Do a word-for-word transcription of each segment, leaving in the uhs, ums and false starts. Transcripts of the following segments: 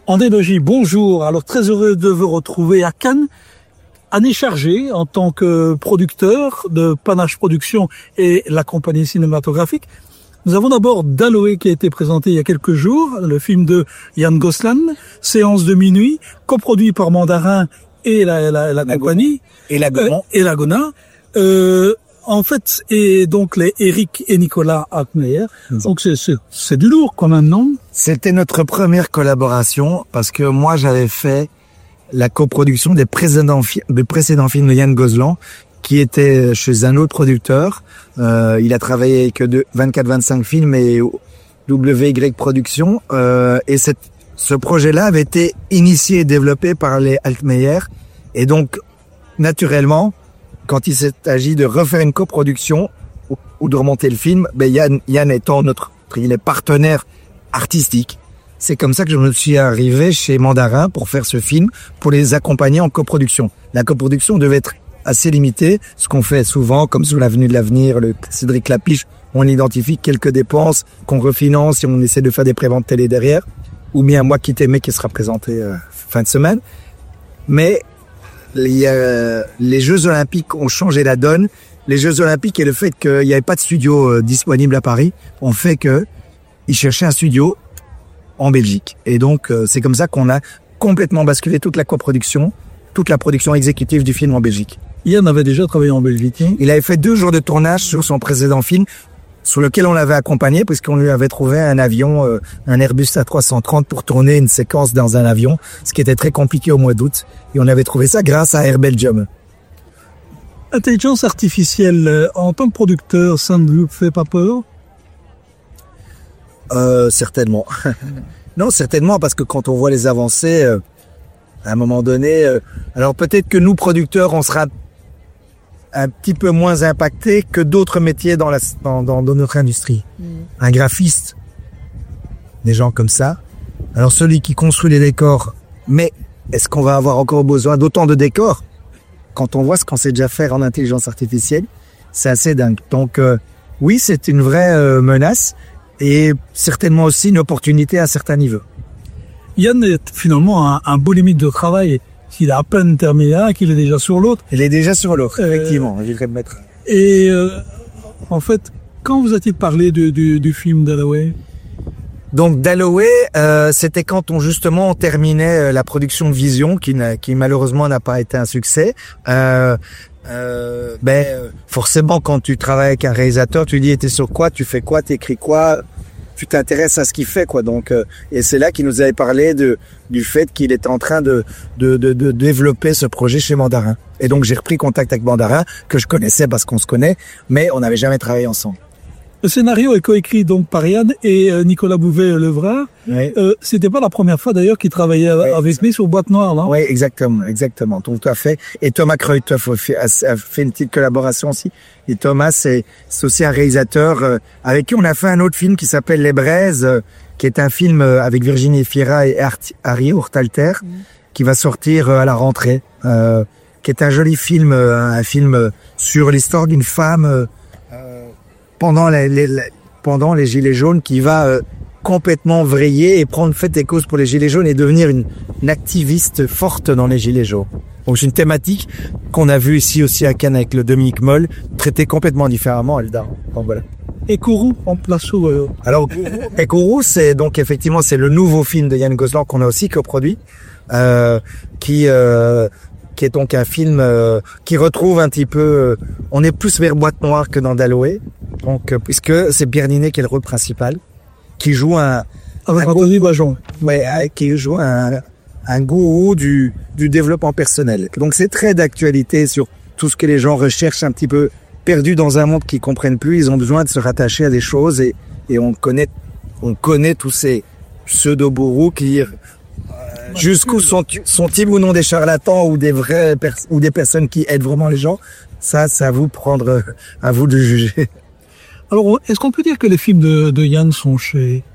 André Nogy, bonjour. Alors très heureux de vous retrouver à Cannes. Année chargée en tant que producteur de Panache Productions et la compagnie cinématographique. Nous avons d'abord Dalloway qui a été présenté il y a quelques jours, le film de Yann Goslan, séance de minuit, coproduit par Mandarin et la, la, la, la compagnie. Et la Gona. Euh, et la Gona. Euh, en fait, et donc les Eric et Nicolas Altmeyer. Donc c'est, c'est, c'est du lourd quand même, non? C'était notre première collaboration parce que moi j'avais fait la coproduction des précédents, fi- des précédents films de Yann Goslan qui était chez un autre producteur. Euh, il a travaillé avec de vingt-quatre vingt-cinq films et W Y Productions. Euh, et cette, ce projet-là avait été initié et développé par les Altmeyer. Et donc, naturellement, quand il s'est agi de refaire une coproduction ou, ou de remonter le film, ben Yann, Yann étant notre il est partenaire artistique. C'est comme ça que je me suis arrivé chez Mandarin pour faire ce film, pour les accompagner en coproduction. La coproduction devait être assez limitée, ce qu'on fait souvent, comme sous l'avenue de l'avenir, le Cédric Lapiche, on identifie quelques dépenses qu'on refinance et on essaie de faire des préventes télé derrière, ou bien Moi qui t'aimais qui sera présenté euh, fin de semaine. Mais les, euh, les Jeux Olympiques ont changé la donne. Les Jeux Olympiques et le fait qu'il n'y avait pas de studio euh, disponible à Paris ont fait que ils cherchaient un studio en Belgique. Et donc, euh, c'est comme ça qu'on a complètement basculé toute la coproduction, toute la production exécutive du film en Belgique. Yann avait déjà travaillé en Belgique. Hein. Il avait fait deux jours de tournage sur son précédent film, sur lequel on l'avait accompagné, puisqu'on lui avait trouvé un avion, euh, un Airbus A trois cent trente pour tourner une séquence dans un avion, ce qui était très compliqué au mois d'août. Et on avait trouvé ça grâce à Air Belgium. Intelligence artificielle, euh, en tant que producteur, ça ne vous fait pas peur? Euh, certainement. Non, certainement, parce que quand on voit les avancées, euh, à un moment donné, euh, alors peut-être que nous, producteurs, on sera un petit peu moins impactés que d'autres métiers dans, la, dans, dans, dans notre industrie. Mmh. Un graphiste, des gens comme ça. Alors celui qui construit les décors, mais est-ce qu'on va avoir encore besoin d'autant de décors? Quand on voit ce qu'on sait déjà faire en intelligence artificielle, c'est assez dingue. Donc euh, oui, c'est une vraie euh, menace et certainement aussi une opportunité à certains niveaux. Yann est finalement un, un beau limite de travail. S'il a à peine terminé un, qu'il est déjà sur l'autre. Il est déjà sur l'autre, euh, effectivement. Je voudrais me mettre. Et euh, en fait, quand vous a-t-il parlé du, du, du film Dalloway? Donc Dalloway, euh, c'était quand on justement on terminait la production de Vision, qui, n'a, qui malheureusement n'a pas été un succès. Euh, euh, ben forcément, quand tu travailles avec un réalisateur, tu dis t'es sur quoi, tu fais quoi, t'écris quoi. Tu t'intéresses à ce qu'il fait, quoi. Donc, euh, et c'est là qu'il nous avait parlé de du fait qu'il était en train de, de de de développer ce projet chez Mandarin. Et donc j'ai repris contact avec Mandarin, que je connaissais parce qu'on se connaît, mais on n'avait jamais travaillé ensemble. Le scénario est coécrit donc par Yann et euh, Nicolas Bouvet-Levrard. Oui. Euh, c'était pas la première fois d'ailleurs qu'il travaillait oui, avec lui sur Boîte Noire, non? Oui, exactement, exactement, tout à fait. Et Thomas Kreutoff a fait, a fait une petite collaboration aussi. Et Thomas, c'est, c'est aussi un réalisateur euh, avec qui on a fait un autre film qui s'appelle Les Braises, euh, qui est un film euh, avec Virginie Efira et Harry Urtalter, mmh. qui va sortir euh, à la rentrée, euh, qui est un joli film, euh, un film euh, sur l'histoire d'une femme euh, euh, pendant les, les, les pendant les Gilets jaunes, qui va euh, complètement vriller et prendre fait des causes pour les Gilets jaunes et devenir une, une activiste forte dans les Gilets jaunes. Donc c'est une thématique qu'on a vue ici aussi à Cannes avec le Dominique Moll, traitée complètement différemment, Eldar. Donc voilà. Et Kourou en place où euh... Alors Kourou, c'est donc effectivement c'est le nouveau film de Yann Goslan qu'on a aussi coproduit, euh, qui euh, qui est donc un film euh, qui retrouve un petit peu, euh, on est plus vers Boîte Noire que dans Dalloway, donc euh, puisque c'est Pierre Ninet qui est le rôle principal, qui joue un avec Anthony Bajon, ouais, qui joue un un gourou du, du développement personnel. Donc c'est très d'actualité sur tout ce que les gens recherchent un petit peu perdus dans un monde qu'ils comprennent plus. Ils ont besoin de se rattacher à des choses et, et on connaît, on connaît tous ces pseudo-bourrous qui, euh, jusqu'où sont, sont-ils ou non des charlatans ou des vrais, pers- ou des personnes qui aident vraiment les gens. Ça, c'est à vous prendre, à vous de juger. Alors, est-ce qu'on peut dire que les films de, de Yann sont chez...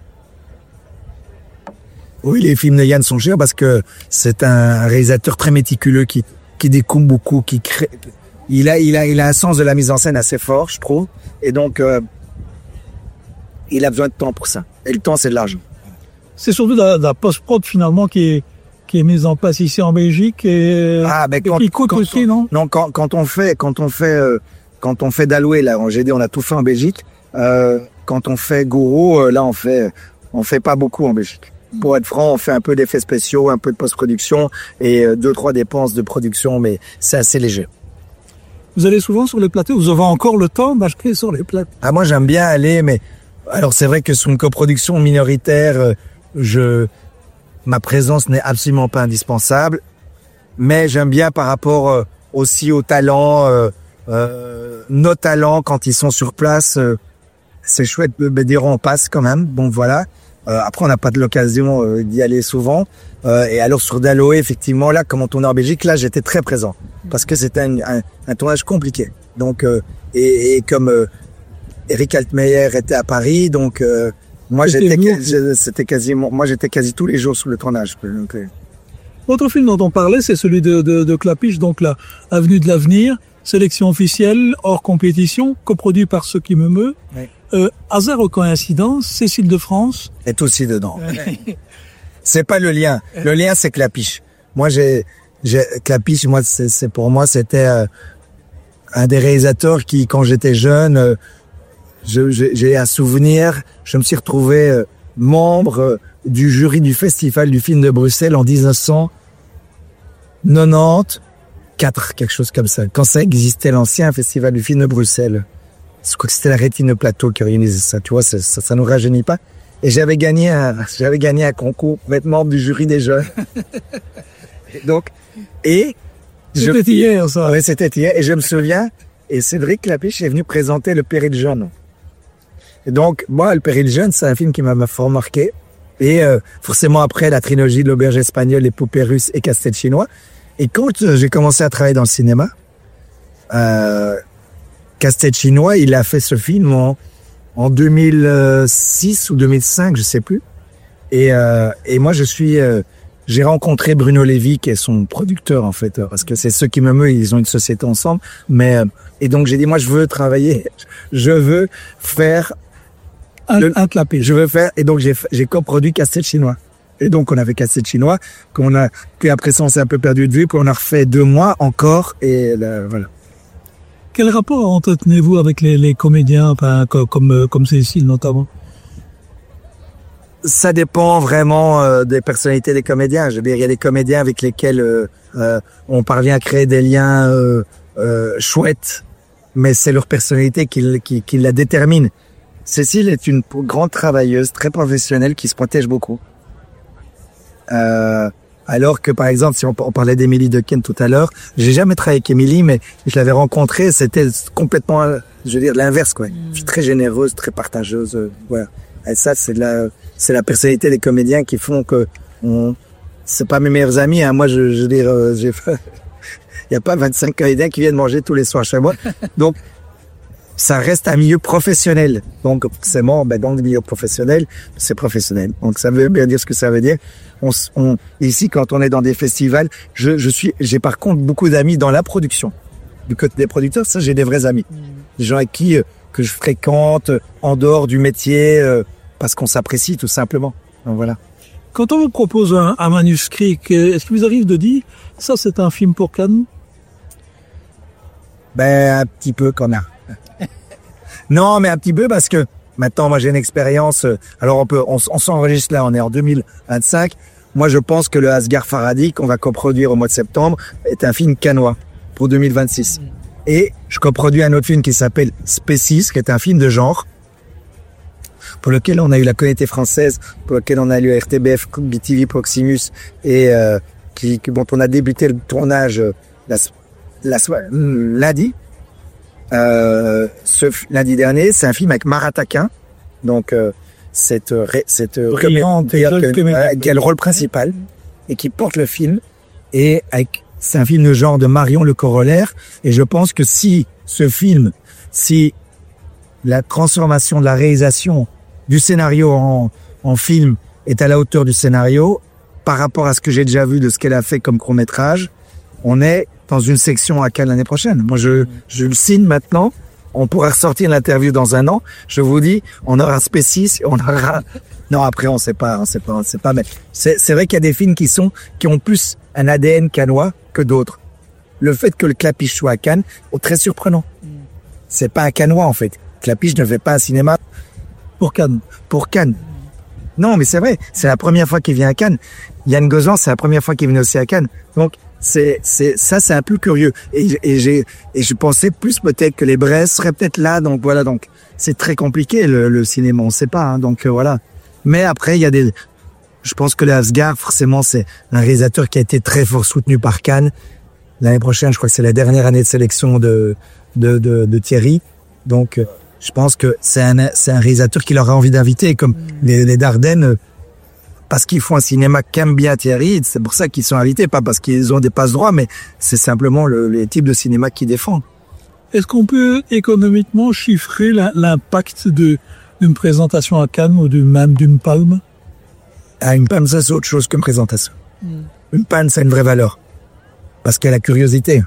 Oui, les films de Yann sont chers parce que c'est un réalisateur très méticuleux qui qui découpe beaucoup, qui crée. Il a il a il a un sens de la mise en scène assez fort, je trouve. Et donc euh, il a besoin de temps pour ça. Et le temps, c'est de l'argent. c'est surtout la, la post-prod finalement qui est qui est mise en place ici en Belgique et ah, ben quand, qui coûte aussi, non? Non, quand quand on fait quand on fait euh, quand on fait Dalloway, là en G D, on a tout fait en Belgique. Euh, quand on fait Gouraud, euh, là on fait on fait pas beaucoup en Belgique. Pour être franc, on fait un peu d'effets spéciaux, un peu de post-production et euh, deux trois dépenses de production, mais c'est assez léger. Vous allez souvent sur les plateaux? Vous avez encore le temps d'acheter sur les plateaux? Ah, moi j'aime bien aller, mais alors c'est vrai que sur une coproduction minoritaire, euh, je ma présence n'est absolument pas indispensable, mais j'aime bien par rapport euh, aussi aux talents, euh, euh, nos talents quand ils sont sur place. Euh, c'est chouette, mais dire on passe quand même. Bon voilà. Euh, après on n'a pas de l'occasion euh, d'y aller souvent. Euh, et alors sur Dalloway, effectivement, là, comme on tournait en Belgique, là j'étais très présent parce que c'était un, un, un tournage compliqué. Donc euh, et, et comme euh, Eric Altmeyer était à Paris, donc euh, moi j'étais, c'était quasiment, moi j'étais quasi tous les jours sur le tournage. Donc, euh. Autre film dont on parlait, c'est celui de, de, de Clapiche, donc la Avenue de l'avenir, sélection officielle, hors compétition, coproduit par Ceux qui me meut. Oui. Euh, hasard ou coïncidence, Cécile de France est aussi dedans. C'est pas le lien. Le lien, c'est Clapiche. Moi, j'ai, j'ai Clapiche. Moi, c'est, c'est pour moi, c'était euh, un des réalisateurs qui, quand j'étais jeune, euh, je, j'ai, j'ai un souvenir. Je me suis retrouvé euh, membre euh, du jury du Festival du film de Bruxelles en dix-neuf cent quatre-vingt-quatre, quelque chose comme ça. Quand ça existait, l'ancien Festival du film de Bruxelles. Je crois que c'était la Rétine Plateau qui organisait ça. Tu vois, ça, ça, ça nous rajeunit pas. Et j'avais gagné un, j'avais gagné un concours pour être membre du jury des jeunes. Et donc, et c'était je, hier, ça. Oui, c'était hier. Et je me souviens, et Cédric Clapiche est venu présenter Le Péril jeune. Et donc, moi, Le Péril jeune, c'est un film qui m'a fort marqué. Et euh, forcément après la trilogie de l'auberge espagnole, les poupées russes et Casse-tête chinois. Et quand euh, j'ai commencé à travailler dans le cinéma, euh, Casse-tête chinois, il a fait ce film en, en deux mille six ou deux mille cinq, je sais plus. Et, euh, et moi, je suis, euh, j'ai rencontré Bruno Lévy, qui est son producteur en fait, parce que c'est Ceux qui me meut, ils ont une société ensemble. Mais euh, et donc j'ai dit, moi, je veux travailler, je veux faire un, le, un clapé. Je veux faire, et donc j'ai j'ai coproduit Casse-tête chinois. Et donc on avait Casse-tête chinois, qu'on a, puis après ça on s'est un peu perdu de vue, puis on a refait deux mois encore, et là, voilà. Quel rapport entretenez-vous avec les, les comédiens, enfin, comme, comme, comme Cécile notamment? Ça dépend vraiment euh, des personnalités des comédiens. Je veux dire, il y a des comédiens avec lesquels euh, euh, on parvient à créer des liens euh, euh, chouettes, mais c'est leur personnalité qui, qui, qui la détermine. Cécile est une grande travailleuse, très professionnelle, qui se protège beaucoup. Euh, Alors que, par exemple, si on, on parlait d'Émilie Dequesne tout à l'heure, j'ai jamais travaillé avec Émilie, mais je l'avais rencontrée, c'était complètement, je veux dire, l'inverse, quoi. Je suis très généreuse, très partageuse, euh, voilà. Et ça, c'est la, c'est la personnalité des comédiens qui font que, on, c'est pas mes meilleurs amis, hein. Moi, je, je veux dire, euh, j'ai, il y a pas vingt-cinq comédiens qui viennent manger tous les soirs chez moi. Donc, ça reste un milieu professionnel. Donc, forcément, ben, dans le milieu professionnel, c'est professionnel. Donc, ça veut bien dire ce que ça veut dire. On, on, ici, quand on est dans des festivals, je, je suis, j'ai par contre beaucoup d'amis dans la production. Du côté des producteurs, ça, j'ai des vrais amis. Mmh. Des gens avec qui, euh, que je fréquente, en dehors du métier, euh, parce qu'on s'apprécie tout simplement. Donc, voilà. Quand on vous propose un, un manuscrit, est-ce qu'il vous arrive de dire, ça, c'est un film pour Cannes? Ben, un petit peu quand même. Non, mais un petit peu parce que maintenant, moi, j'ai une expérience. Alors, on peut, on, on s'enregistre là, on est en deux mille vingt-cinq. Moi, je pense que le Asghar Farhadi, qu'on va coproduire au mois de septembre, est un film cannois pour deux mille vingt-six. Et je coproduis un autre film qui s'appelle Species, qui est un film de genre, pour lequel on a eu la communauté française, pour lequel on a eu R T B F, B T V, Proximus, et euh, qui, dont on a débuté le tournage la, la, lundi. Euh, ce lundi dernier, c'est un film avec Marat Taquin, donc euh, cette cette brillante qui a le rôle principal et qui porte le film, et avec c'est un film de genre de Marion Le Corollaire, et je pense que si ce film, si la transformation de la réalisation du scénario en en film est à la hauteur du scénario par rapport à ce que j'ai déjà vu de ce qu'elle a fait comme court-métrage, on est dans une section à Cannes l'année prochaine. Moi, je, je le signe maintenant, on pourra ressortir l'interview dans un an. Je vous dis, on aura Spécis, on aura. Non, après on sait pas, on sait pas, on sait pas. Mais c'est c'est vrai qu'il y a des films qui sont qui ont plus un A D N cannois que d'autres. Le fait que le Clapiche soit à Cannes est très surprenant. Mm. C'est pas un cannois en fait. Clapiche ne fait pas un cinéma pour Cannes. Pour Cannes. Non, mais c'est vrai. C'est la première fois qu'il vient à Cannes. Yann Gozlan, c'est la première fois qu'il vient aussi à Cannes. Donc c'est c'est ça, c'est un peu curieux. Et, et j'ai et je pensais plus peut-être que les Brest seraient peut-être là. Donc voilà. Donc c'est très compliqué le, le cinéma. On sait pas. Hein, donc euh, voilà. Mais après il y a des. Je pense que le Asgard, forcément, c'est un réalisateur qui a été très fort soutenu par Cannes. L'année prochaine, je crois que c'est la dernière année de sélection de de de, de Thierry. Donc je pense que c'est un c'est un réalisateur qui leur a envie d'inviter, comme les, les Dardennes. Parce qu'ils font un cinéma qu'aime bien Thierry, c'est pour ça qu'ils sont invités, pas parce qu'ils ont des passe-droits, mais c'est simplement le, les types de cinéma qu'ils défendent. Est-ce qu'on peut économiquement chiffrer l'impact de d'une présentation à Cannes ou du, même d'une palme? Ah, une palme, ça c'est autre chose qu'une présentation. Mm. Une palme, ça a une vraie valeur. Parce qu'il y a la curiosité.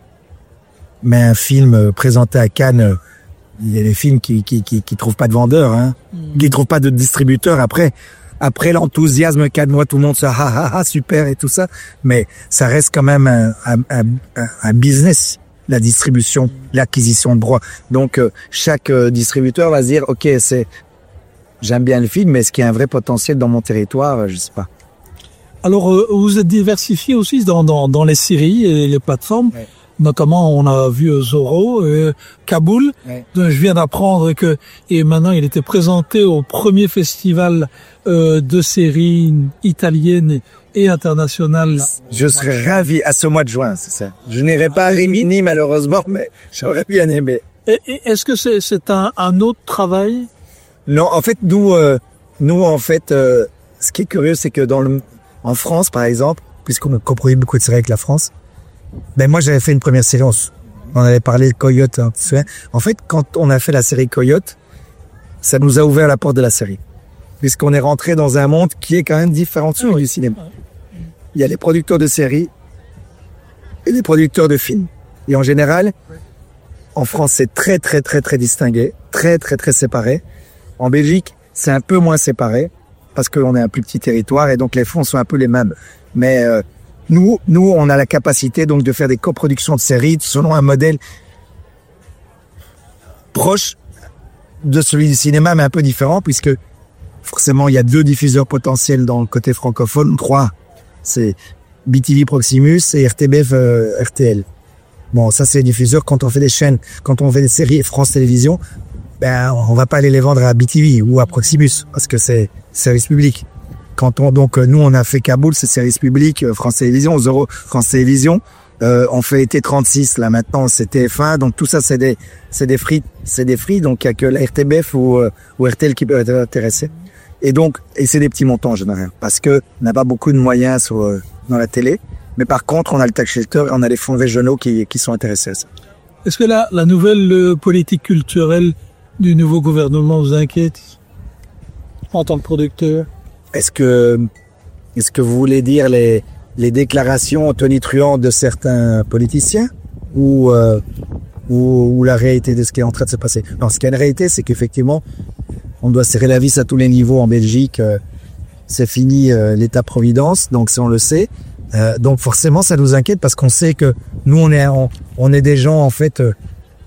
Mais un film présenté à Cannes, il y a des films qui qui qui, qui trouvent pas de vendeurs, hein, mm. qui trouvent pas de distributeurs après. Après l'enthousiasme cannois, tout le monde se ah ah ah super et tout ça, mais ça reste quand même un, un, un, un business, la distribution, l'acquisition de droits. Donc euh, chaque euh, distributeur va se dire ok, c'est j'aime bien le film, mais est-ce qu'il y a un vrai potentiel dans mon territoire? Je sais pas. Alors euh, vous êtes diversifié aussi dans dans dans les séries et les plateformes. Ouais. Notamment, on a vu Zorro, euh, Kaboul, ouais. dont je viens d'apprendre que et maintenant il était présenté au premier festival euh, de séries italiennes et internationales. Je serais ravi à ce mois de juin, c'est ça. Je n'irai pas à Rimini malheureusement, mais j'aurais bien aimé. Et, et est-ce que c'est c'est un, un autre travail? Non, en fait, nous, euh, nous en fait, euh, ce qui est curieux, c'est que dans le, en France, par exemple, puisqu'on a coproduit beaucoup de séries avec la France. Ben moi j'avais fait une première série, on, on avait parlé de Coyote, hein, tu te souviens. En fait, quand on a fait la série Coyote, ça nous a ouvert la porte de la série, puisqu'on est rentré dans un monde qui est quand même différent du cinéma. Il y a les producteurs de séries et les producteurs de films. Et en général, en France, c'est très très très très distingué, très très très séparé. En Belgique, c'est un peu moins séparé, parce qu'on est un plus petit territoire et donc les fonds sont un peu les mêmes. Mais euh, Nous, nous, on a la capacité donc de faire des coproductions de séries selon un modèle proche de celui du cinéma, mais un peu différent, puisque forcément, il y a deux diffuseurs potentiels dans le côté francophone, trois. C'est B T V Proximus et R T B F euh, R T L. Bon, ça, c'est les diffuseurs. Quand on fait des chaînes, quand on fait des séries France Télévisions, ben, on va pas aller les vendre à B T V ou à Proximus, parce que c'est service public. Quand on, donc, nous, on a fait Kaboul, c'est service public, euh, France Télévisions, Zorro, France Télévisions. Euh, on fait T trente-six, là, maintenant, c'est T F un. Donc, tout ça, c'est des, c'est des frites, c'est des frites. Donc, il y a que la R T B F ou, euh, ou R T L qui peut être intéressé. Et donc, et c'est des petits montants, en général. Parce que, on n'a pas beaucoup de moyens sur, euh, dans la télé. Mais par contre, on a le tax shelter et on a les fonds régionaux qui, qui sont intéressés à ça. Est-ce que la, la nouvelle euh, politique culturelle du nouveau gouvernement vous inquiète en tant que producteur? Est-ce que, est-ce que vous voulez dire les, les déclarations tonitruantes de certains politiciens ou, euh, ou, ou la réalité de ce qui est en train de se passer? Non, ce qui est une réalité, c'est qu'effectivement, on doit serrer la vis à tous les niveaux en Belgique. Euh, c'est fini euh, l'État-providence, donc ça on le sait. Euh, donc forcément, ça nous inquiète parce qu'on sait que nous, on est, on, on est des gens en fait. Euh,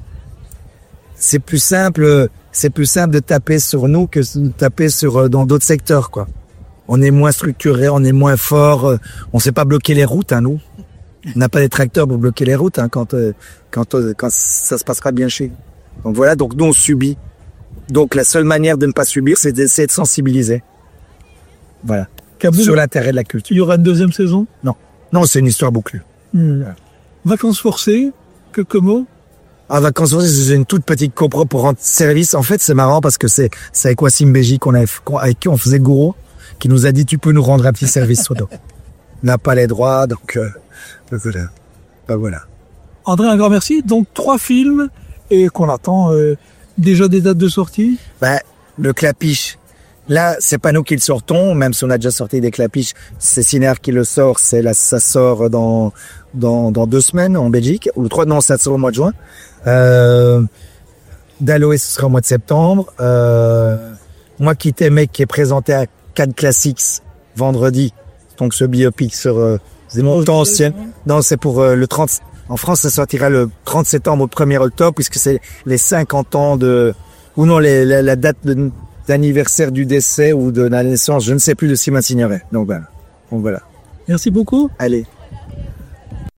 c'est plus simple, c'est plus simple de taper sur nous que de taper sur euh, dans d'autres secteurs, quoi. On est moins structuré, on est moins fort. Euh, on sait pas bloquer les routes, hein, nous. On n'a pas des tracteurs pour bloquer les routes, hein, quand euh, quand euh, quand ça se passera bien chez nous. Donc voilà, donc nous on subit. Donc la seule manière de ne pas subir, c'est d'essayer de sensibiliser. Voilà. Kaboul, sur l'intérêt de la culture. Il y aura une deuxième saison? Non. Non, c'est une histoire bouclée. Mmh. Vacances forcées, quelques mots? Ah, Vacances forcées, c'est une toute petite copro pour rendre service. En fait, c'est marrant parce que c'est, c'est avec Wassim Beji qu'on a, avec qui on faisait gourou, qui nous a dit, tu peux nous rendre un petit service sur nous. On n'a pas les droits, donc, euh, donc voilà. Ben, voilà. André, un grand merci. Donc, trois films et qu'on attend, euh, déjà des dates de sortie? Ben, le Clapiche. Là, c'est pas nous qui le sortons, même si on a déjà sorti des Clapiches. C'est Cinéar qui le sort. C'est là, ça sort dans dans dans deux semaines en Belgique ou trois. Non, ça sort au mois de juin. Euh, Daloé, ce sera au mois de septembre. Euh, moi qui t'aimais, qui est présenté à Cannes Classics vendredi. Donc ce biopic sur euh, des montants anciennes. Non, c'est pour euh, le trente. En France, ça sortira le trente septembre au premier octobre, puisque c'est les cinquante ans de, ou non, les, la, la date de, d'anniversaire du décès ou de la naissance, je ne sais plus, de Simone Signoret. Donc voilà. Donc voilà. Merci beaucoup. Allez.